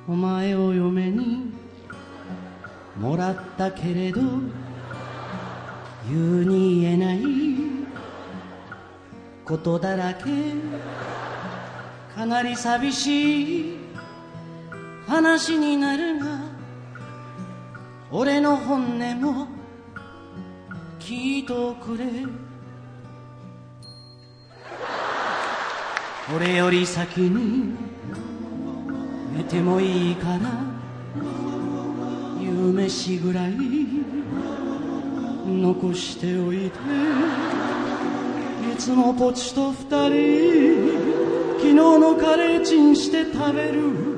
お前を嫁にもらったけれど言うに言えないことだらけ、かなり寂しい話になるが俺の本音も聞いとくれ。俺より先に寝てもいいから夕飯ぐらい残しておいて、いつもポチと二人昨日のカレーチンして食べる